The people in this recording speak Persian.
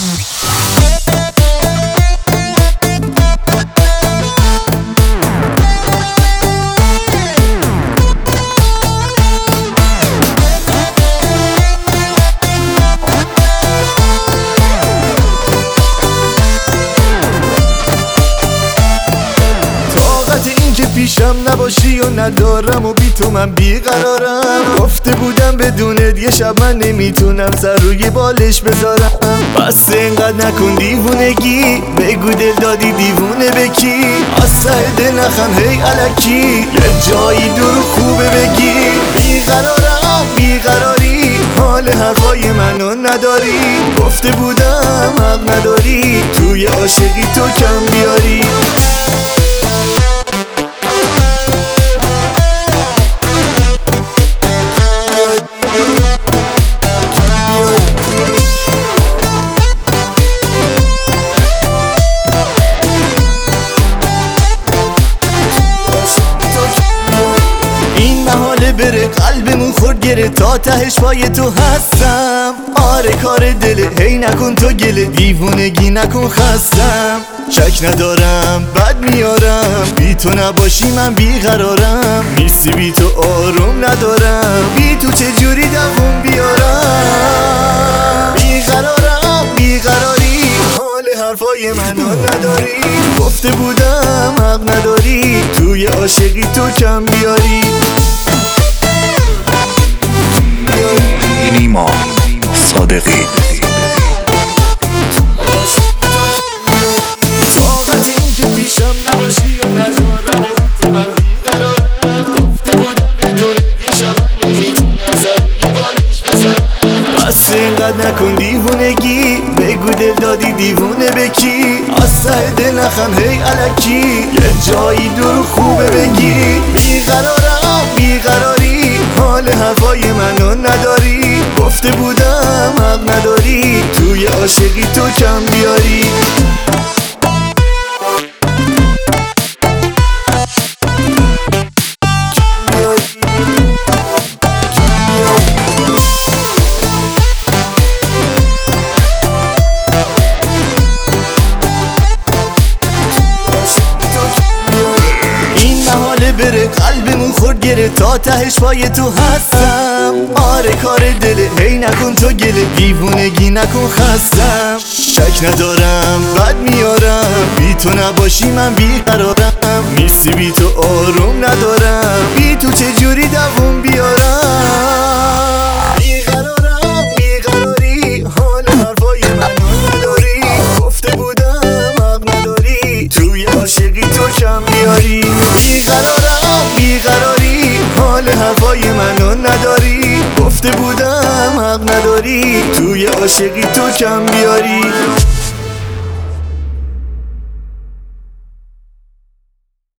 پیشم نباشی و ندارم و بی تو من بیقرارم. گفته بودم بدونت یه شب من نمیتونم سر روی بالش بذارم. بس اینقدر نکن دیوونگی، بگو دل دادی دیوونه بکی. از ته دل نخم هی الکی، یه جایی دور خوبه بگی. بیقرارم بیقراری، حال حرفای منو نداری. گفته بودم حق نداری، توی عاشقی تو کم بیاری. بره قلبمون خورد گره، تا تهش پای تو هستم. آره کار دله، هی نکن تو گله، دیوونگی نکن خستم. شک ندارم بد میارم، بی تو نباشی من بیقرارم. نیستی بی تو آروم ندارم، بی تو چجوری دووم بیارم. بیقرارم بیقراری، حال حرفای منو نداری. گفته بودم حق نداری، توی عاشقی تو کم بیاری. نیما صادقی طاقت این که پیشم نباشی و ندارم تو من بیقرارم. گفته بودم بدون یه شب نمیتونم سر روی بالش بذارم. بس اینقدر نکن دیوونگی، بگو دل دادی دیوونه بکی. از ته دل نخم هی الکی، یه جایی دور خوبه بگی. بیقرارم بیقراری، حال حرفای منو نداری. گفته بودم حق نداری، توی عاشقی تو کم بیاری. بره قلبمون خورد گره، تا تهش پای تو هستم. آره کار دله، هی نکن تو گله، دیوونگی نکن خستم. شک ندارم بد میارم، بی تو نباشی من بیقرارم. نیستی بی تو آروم ندارم، بی تو چجوری دووم بیارم. بیقرارم بیقراری، حال حرفای منو نداری. گفته بودم حق نداری، توی عاشقی تو کم بیاری. بیقرارم بیقراری، حال حرفای منو نداری. گفته بودم حق نداری، توی عاشقی تو کم بیاری.